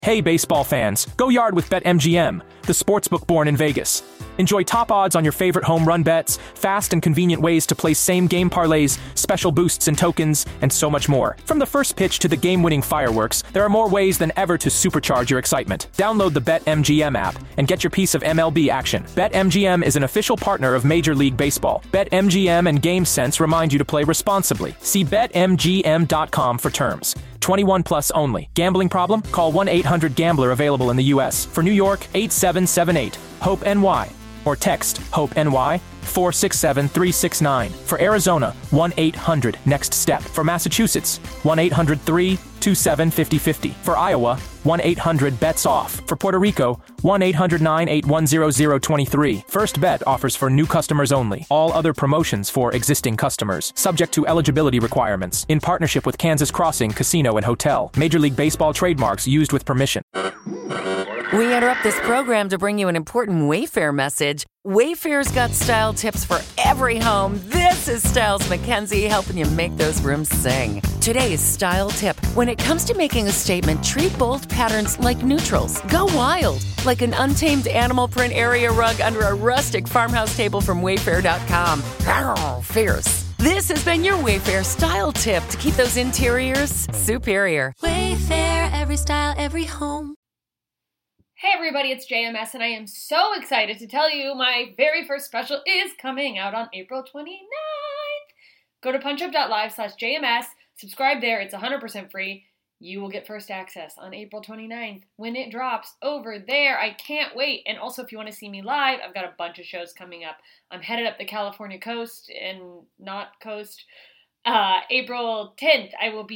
Hey baseball fans, go yard with BetMGM, the sportsbook born in Vegas. Enjoy top odds on your favorite home run bets, fast and convenient ways to place same-game parlays, special boosts and tokens, and so much more. From the first pitch to the game-winning fireworks, there are more ways than ever to supercharge your excitement. Download the BetMGM app and get your piece of MLB action. BetMGM is an official partner of Major League Baseball. BetMGM and GameSense remind you to play responsibly. See BetMGM.com for terms. 21 plus only. Gambling problem? Call 1-800-GAMBLER, available in the U.S. For New York, 8778 HOPE-NY or text HOPE-NY 467-369. For Arizona, 1-800-NEXT-STEP. For Massachusetts, 1-800-327-5050. For Iowa, 1-800-BETS-OFF. For Puerto Rico, 1-800-981-0023. First Bet offers for new customers only. All other promotions for existing customers. Subject to eligibility requirements. In partnership with Kansas Crossing Casino and Hotel. Major League Baseball trademarks used with permission. We interrupt this program to bring you an important Wayfair message. Wayfair's got style tips for every home. This is Styles McKenzie helping you make those rooms sing. Today's style tip. When it comes to making a statement, treat bold patterns like neutrals. Go wild, like an untamed animal print area rug under a rustic farmhouse table from Wayfair.com. Arr, fierce. This has been your Wayfair style tip to keep those interiors superior. Wayfair, every style, every home. Hey everybody, it's JMS, and I am so excited to tell you my very first special is coming out on April 29th. Go to punchup.live/JMS, subscribe there, it's 100% free. You will get first access on April 29th when it drops over there. I can't wait. And also, if you want to see me live, I've got a bunch of shows coming up. I'm headed up the California coast and not coast. April 10th,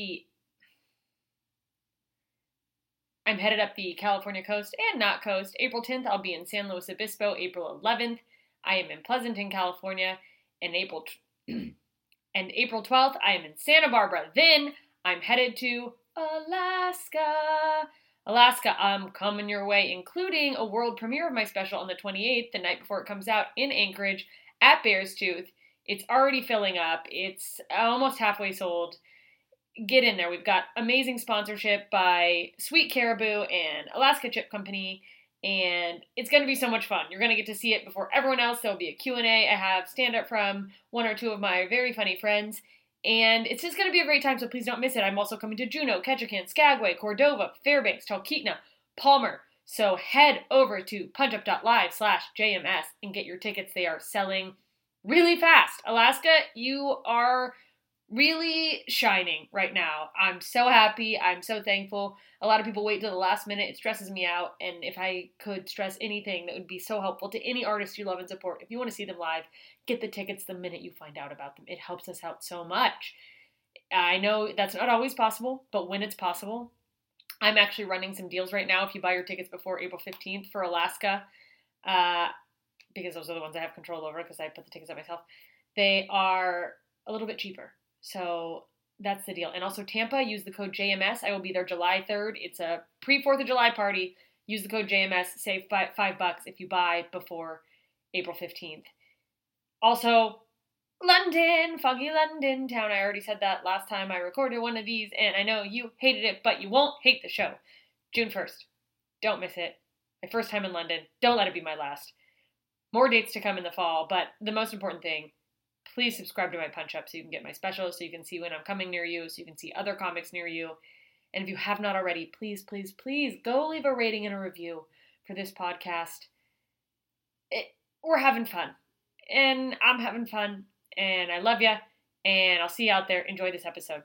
I'm headed up the California coast and not coast. April 10th, I'll be in San Luis Obispo. April 11th, I am in Pleasanton, California. And April 12th, I am in Santa Barbara. Then I'm headed to Alaska. I'm coming your way, including a world premiere of my special on the 28th, the night before it comes out, in Anchorage at Bearstooth. It's already filling up. It's almost halfway sold. Get in there. We've got amazing sponsorship by Sweet Caribou and Alaska Chip Company, and it's going to be so much fun. You're going to get to see it before everyone else. There'll be a Q&A. I have stand-up from one or two of my very funny friends, and it's just going to be a great time, so please don't miss it. I'm also coming to Juneau, Ketchikan, Skagway, Cordova, Fairbanks, Talkeetna, Palmer. So head over to punchup.live/JMS and get your tickets. They are selling really fast. Alaska, you are really shining right now. I'm so happy. I'm so thankful. A lot of people wait till the last minute. It stresses me out. And if I could stress anything that would be so helpful to any artist you love and support, if you want to see them live, get the tickets the minute you find out about them. It helps us out so much. I know that's not always possible, but when it's possible, I'm actually running some deals right now. If you buy your tickets before April 15th for Alaska, because those are the ones I have control over because I put the tickets up myself, they are a little bit cheaper. So that's the deal. And also Tampa, use the code JMS. I will be there July 3rd. It's a pre-4th of July party. Use the code JMS. Save $5 if you buy before April 15th. Also, London, foggy London town. I already said that last time I recorded one of these, and I know you hated it, but you won't hate the show. June 1st. Don't miss it. My first time in London. Don't let it be my last. More dates to come in the fall, but the most important thing, please subscribe to my Punch Up so you can get my specials, so you can see when I'm coming near you, so you can see other comics near you. And if you have not already, please, please, please go leave a rating and a review for this podcast. We're having fun. And I'm having fun. And I love you. And I'll see you out there. Enjoy this episode.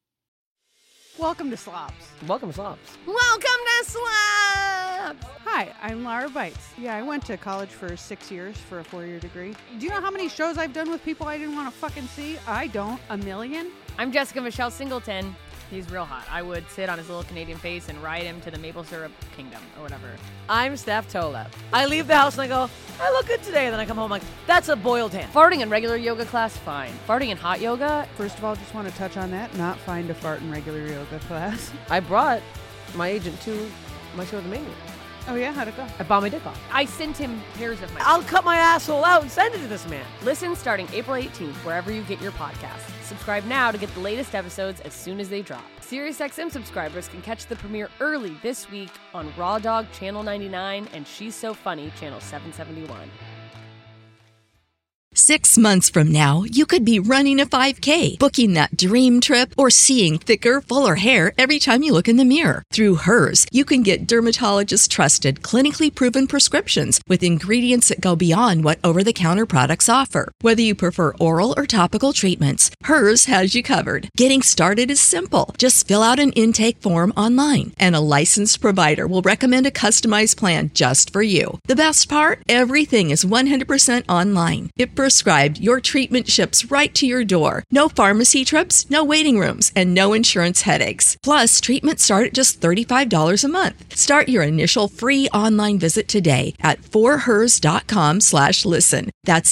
Welcome to Slops. Welcome to Slops. Welcome to Slops! Hi, I'm Lara Bites. Yeah, I went to college for 6 years for a 4-year degree. Do you know how many shows I've done with people I didn't want to fucking see? I don't. A million? I'm Jessica Michelle Singleton. He's real hot. I would sit on his little Canadian face and ride him to the maple syrup kingdom or whatever. I'm Steph Tolep. I leave the house and I go, I look good today. And then I come home like, that's a boiled ham. Farting in regular yoga class, fine. Farting in hot yoga? First of all, just want to touch on that. Not fine to fart in regular yoga class. I brought my agent to my show, The Mania. Oh yeah? How'd it go? I bought my dick off. I sent him pairs of my... I'll cut my asshole out and send it to this man. Listen starting April 18th, wherever you get your podcasts. Subscribe now to get the latest episodes as soon as they drop. SiriusXM subscribers can catch the premiere early this week on Raw Dog Channel 99 and She's So Funny Channel 771. 6 months from now, you could be running a 5K, booking that dream trip, or seeing thicker, fuller hair every time you look in the mirror. Through Hers, you can get dermatologist-trusted, clinically proven prescriptions with ingredients that go beyond what over-the-counter products offer. Whether you prefer oral or topical treatments, Hers has you covered. Getting started is simple. Just fill out an intake form online, and a licensed provider will recommend a customized plan just for you. The best part? Everything is 100% online. Prescribed, your treatment ships right to your door. No pharmacy trips, no waiting rooms, and no insurance headaches. Plus, treatments start at just $35 a month. Start your initial free online visit today at forhers.com/listen. That's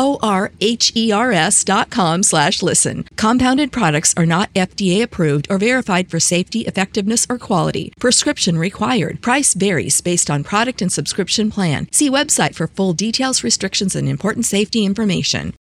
FORHERS.com/listen. Compounded products are not FDA approved or verified for safety, effectiveness, or quality. Prescription required. Price varies based on product and subscription plan. See website for full details, restrictions, and important safety information.